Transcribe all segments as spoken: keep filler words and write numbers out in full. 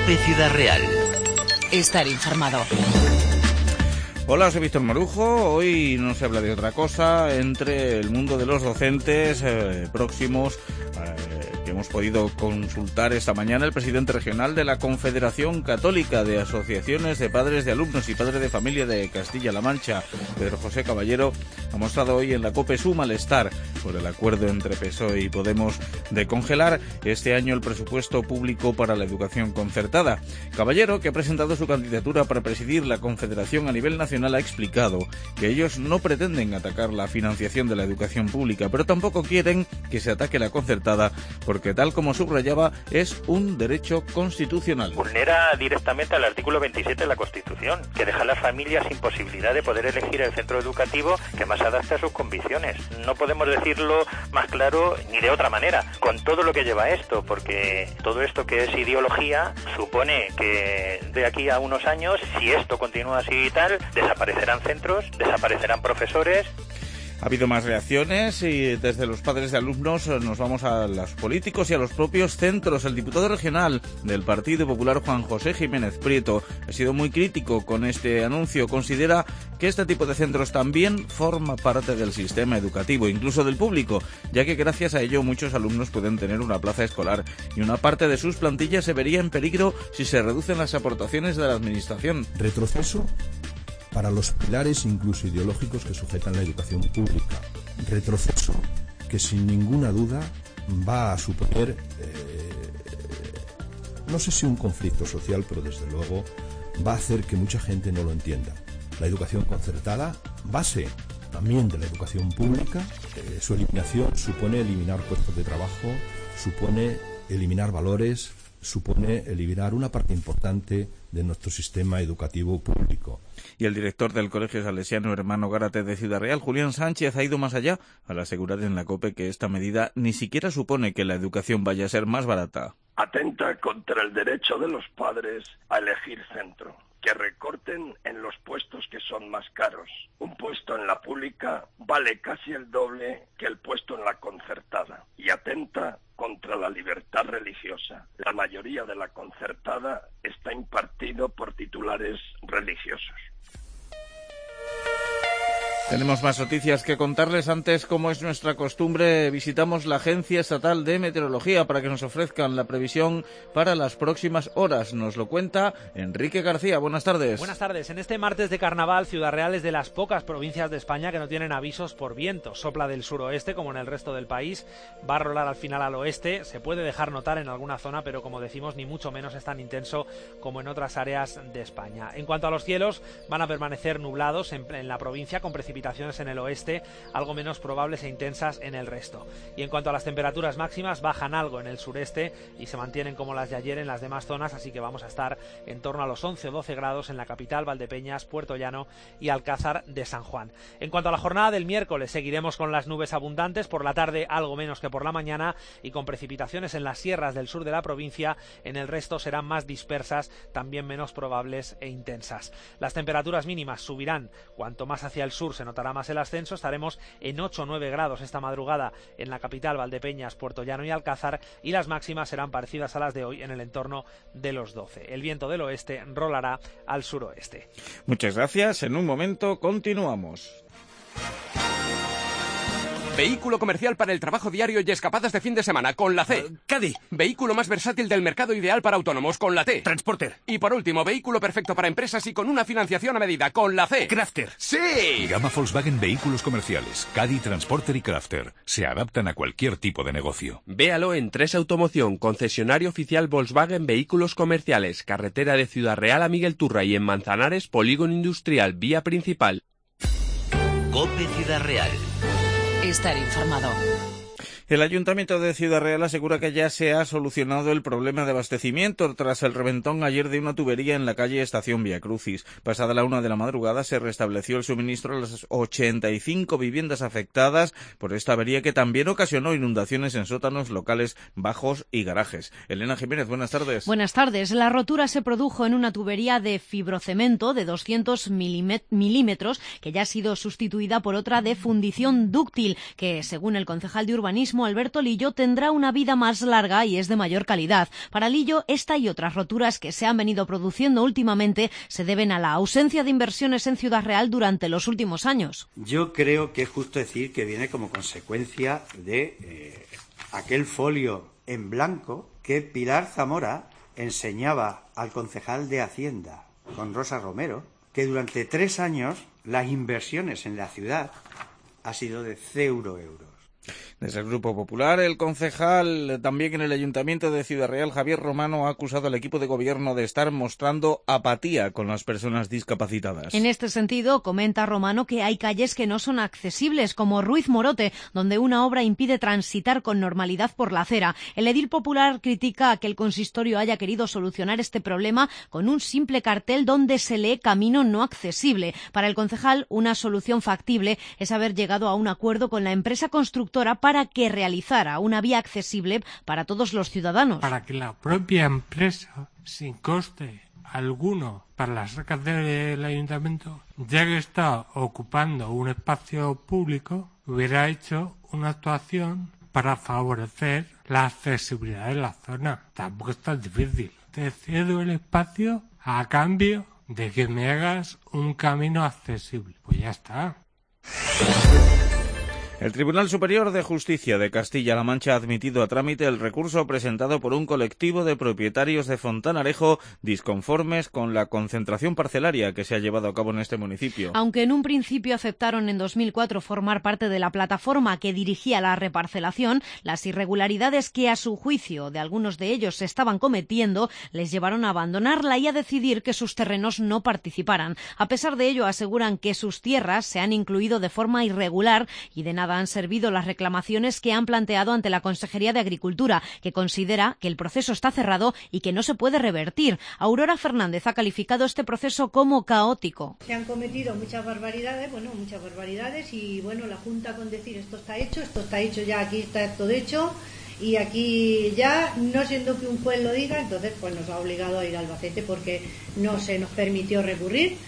COPE Ciudad Real. Estar informado. Hola, soy Víctor Marujo. Hoy no se habla de otra cosa entre el mundo de los docentes eh, próximos eh, que hemos podido consultar esta mañana. El presidente regional de la Confederación Católica de Asociaciones de Padres de Alumnos y Padres de Familia de Castilla-La Mancha, Pedro José Caballero, ha mostrado hoy en la COPE su malestar por el acuerdo entre P S O E y Podemos de congelar este año el presupuesto público para la educación concertada. Caballero, que ha presentado su candidatura para presidir la Confederación a nivel nacional, ha explicado que ellos no pretenden atacar la financiación de la educación pública, pero tampoco quieren que se ataque la concertada, porque tal como subrayaba, es un derecho constitucional. Vulnera directamente al artículo veintisiete de la Constitución, que deja a las familias sin posibilidad de poder elegir el centro educativo que más adapte a sus convicciones. No podemos decirlo más claro ni de otra manera, con todo lo que lleva esto, porque todo esto que es ideología supone que de aquí a unos años, si esto continúa así y tal, desaparecerán centros, desaparecerán profesores. Ha habido más reacciones y desde los padres de alumnos nos vamos a los políticos y a los propios centros. El diputado regional del Partido Popular, Juan José Jiménez Prieto, ha sido muy crítico con este anuncio. Considera que este tipo de centros también forma parte del sistema educativo, incluso del público, ya que gracias a ello muchos alumnos pueden tener una plaza escolar y una parte de sus plantillas se vería en peligro si se reducen las aportaciones de la administración. Retroceso para los pilares incluso ideológicos que sujetan la educación pública. Retroceso que sin ninguna duda va a suponer, eh, no sé si un conflicto social, pero desde luego va a hacer que mucha gente no lo entienda. La educación concertada, base también de la educación pública, eh, su eliminación supone eliminar puestos de trabajo, supone eliminar valores, supone eliminar una parte importante de nuestro sistema educativo público. Y el director del Colegio Salesiano Hermano Gárate de Ciudad Real, Julián Sánchez, ha ido más allá al asegurar en la COPE que esta medida ni siquiera supone que la educación vaya a ser más barata. Atenta contra el derecho de los padres a elegir centro. Que recorten en los puestos que son más caros. Un puesto en la pública vale casi el doble que el puesto en la concertada y atenta contra la libertad religiosa. La mayoría de la concertada está impartido por titulares religiosos. Tenemos más noticias que contarles. Antes, como es nuestra costumbre, visitamos la Agencia Estatal de Meteorología para que nos ofrezcan la previsión para las próximas horas. Nos lo cuenta Enrique García. Buenas tardes. Buenas tardes. En este martes de carnaval, Ciudad Real es de las pocas provincias de España que no tienen avisos por viento. Sopla del suroeste, como en el resto del país. Va a rolar al final al oeste. Se puede dejar notar en alguna zona, pero como decimos, ni mucho menos es tan intenso como en otras áreas de España. En cuanto a los cielos, van a permanecer nublados en, en la provincia, con precipitaciones precipitaciones en el oeste, algo menos probables e intensas en el resto. Y en cuanto a las temperaturas máximas, bajan algo en el sureste y se mantienen como las de ayer en las demás zonas, así que vamos a estar en torno a los once o doce grados en la capital, Valdepeñas, Puerto Llano y Alcázar de San Juan. En cuanto a la jornada del miércoles, seguiremos con las nubes abundantes, por la tarde algo menos que por la mañana y con precipitaciones en las sierras del sur de la provincia. En el resto serán más dispersas, también menos probables e intensas. Las temperaturas mínimas subirán cuanto más hacia el sur se notará más el ascenso. Estaremos en ocho o nueve grados esta madrugada en la capital, Valdepeñas, Puerto Llano y Alcázar, y las máximas serán parecidas a las de hoy en el entorno de los doce. El viento del oeste rolará al suroeste. Muchas gracias. En un momento continuamos. Vehículo comercial para el trabajo diario y escapadas de fin de semana, con la C. Uh, Caddy. Vehículo más versátil del mercado, ideal para autónomos, con la T. Transporter. Y por último, vehículo perfecto para empresas y con una financiación a medida, con la C. Crafter. ¡Sí! Gama Volkswagen Vehículos Comerciales, Caddy, Transporter y Crafter. Se adaptan a cualquier tipo de negocio. Véalo en Tres Automoción, concesionario oficial Volkswagen Vehículos Comerciales, carretera de Ciudad Real a Miguel Turra, y en Manzanares, polígono industrial, vía principal. COPE Ciudad Real. Estar informado. El Ayuntamiento de Ciudad Real asegura que ya se ha solucionado el problema de abastecimiento tras el reventón ayer de una tubería en la calle Estación Vía Crucis. Pasada la una de la madrugada se restableció el suministro a las ochenta y cinco viviendas afectadas por esta avería, que también ocasionó inundaciones en sótanos, locales bajos y garajes. Elena Jiménez, buenas tardes. Buenas tardes. La rotura se produjo en una tubería de fibrocemento de doscientos milímetros que ya ha sido sustituida por otra de fundición dúctil que, según el concejal de urbanismo mismo Alberto Lillo tendrá una vida más larga y es de mayor calidad. Para Lillo, esta y otras roturas que se han venido produciendo últimamente se deben a la ausencia de inversiones en Ciudad Real durante los últimos años. Yo creo que es justo decir que viene como consecuencia de eh, aquel folio en blanco que Pilar Zamora enseñaba al concejal de Hacienda, con Rosa Romero, que durante tres años las inversiones en la ciudad ha sido de cero euros. Desde el Grupo Popular, el concejal también en el Ayuntamiento de Ciudad Real, Javier Romano, ha acusado al equipo de gobierno de estar mostrando apatía con las personas discapacitadas. En este sentido, comenta Romano que hay calles que no son accesibles, como Ruiz Morote, donde una obra impide transitar con normalidad por la acera. El edil popular critica que el consistorio haya querido solucionar este problema con un simple cartel donde se lee camino no accesible. Para el concejal, una solución factible es haber llegado a un acuerdo con la empresa constructora para que realizara una vía accesible para todos los ciudadanos. Para que la propia empresa, sin coste alguno para las arcas del ayuntamiento, ya que está ocupando un espacio público, hubiera hecho una actuación para favorecer la accesibilidad de la zona. Tampoco es tan difícil. Te cedo el espacio a cambio de que me hagas un camino accesible. Pues ya está. El Tribunal Superior de Justicia de Castilla-La Mancha ha admitido a trámite el recurso presentado por un colectivo de propietarios de Fontanarejo disconformes con la concentración parcelaria que se ha llevado a cabo en este municipio. Aunque en un principio aceptaron en dos mil cuatro formar parte de la plataforma que dirigía la reparcelación, las irregularidades que a su juicio de algunos de ellos se estaban cometiendo les llevaron a abandonarla y a decidir que sus terrenos no participaran. A pesar de ello, aseguran que sus tierras se han incluido de forma irregular y de nada han servido las reclamaciones que han planteado ante la Consejería de Agricultura, que considera que el proceso está cerrado y que no se puede revertir. Aurora Fernández ha calificado este proceso como caótico. Se han cometido muchas barbaridades, bueno, muchas barbaridades y bueno, la Junta con decir esto está hecho, esto está hecho ya, aquí está todo hecho y aquí ya, no siendo que un juez lo diga, entonces pues nos ha obligado a ir a Albacete porque no se nos permitió recurrir.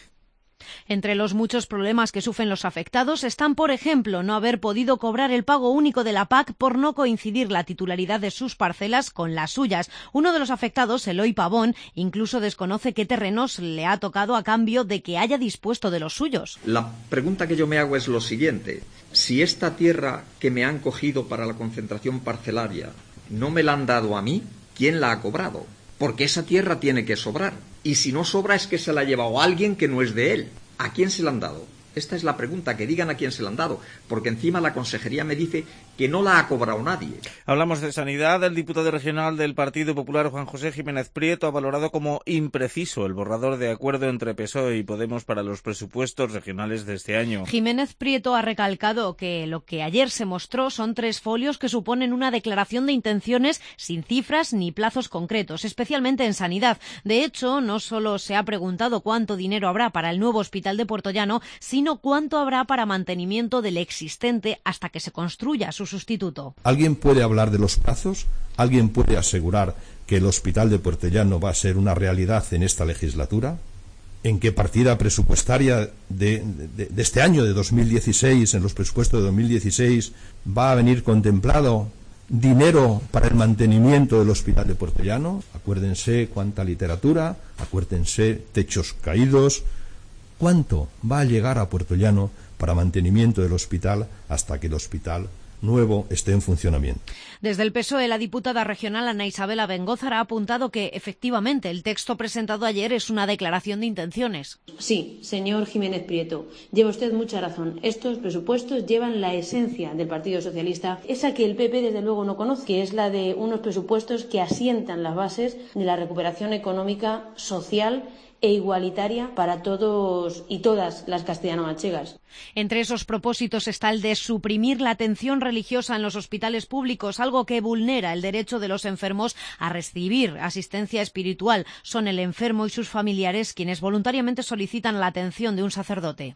Entre los muchos problemas que sufren los afectados están, por ejemplo, no haber podido cobrar el pago único de la P A C por no coincidir la titularidad de sus parcelas con las suyas. Uno de los afectados, Eloy Pavón, incluso desconoce qué terrenos le ha tocado a cambio de que haya dispuesto de los suyos. La pregunta que yo me hago es lo siguiente. Si esta tierra que me han cogido para la concentración parcelaria no me la han dado a mí, ¿quién la ha cobrado? Porque esa tierra tiene que sobrar. Y si no sobra es que se la ha llevado alguien que no es de él. ¿A quién se la han dado? Esta es la pregunta, que digan a quién se la han dado, porque encima la consejería me dice que no la ha cobrado nadie. Hablamos de sanidad. El diputado regional del Partido Popular, Juan José Jiménez Prieto, ha valorado como impreciso el borrador de acuerdo entre P S O E y Podemos para los presupuestos regionales de este año. Jiménez Prieto ha recalcado que lo que ayer se mostró son tres folios que suponen una declaración de intenciones sin cifras ni plazos concretos, especialmente en sanidad. De hecho, no solo se ha preguntado cuánto dinero habrá para el nuevo hospital de Puertollano, sino sino cuánto habrá para mantenimiento del existente hasta que se construya su sustituto. ¿Alguien puede hablar de los plazos? ¿Alguien puede asegurar que el hospital de Puertollano va a ser una realidad en esta legislatura? ¿En qué partida presupuestaria de, de, de este año, de dos mil dieciséis, en los presupuestos de dos mil dieciséis, va a venir contemplado dinero para el mantenimiento del hospital de Puertollano? Acuérdense cuánta literatura, acuérdense techos caídos. ¿Cuánto va a llegar a Puertollano para mantenimiento del hospital hasta que el hospital nuevo esté en funcionamiento? Desde el P S O E, la diputada regional Ana Isabel Abengózar ha apuntado que, efectivamente, el texto presentado ayer es una declaración de intenciones. Sí, señor Jiménez Prieto, lleva usted mucha razón. Estos presupuestos llevan la esencia del Partido Socialista, esa que el P P desde luego no conoce, que es la de unos presupuestos que asientan las bases de la recuperación económica, social e igualitaria para todos y todas las castellano-manchegas. Entre esos propósitos está el de suprimir la atención religiosa en los hospitales públicos, algo que vulnera el derecho de los enfermos a recibir asistencia espiritual. Son el enfermo y sus familiares quienes voluntariamente solicitan la atención de un sacerdote.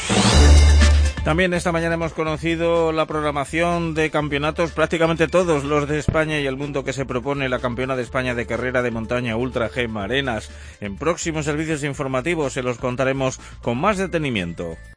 También esta mañana hemos conocido la programación de campeonatos, prácticamente todos los de España y el mundo, que se propone la campeona de España de carrera de montaña Ultra Gemma Arenas. En próximos servicios informativos se los contaremos con más detenimiento.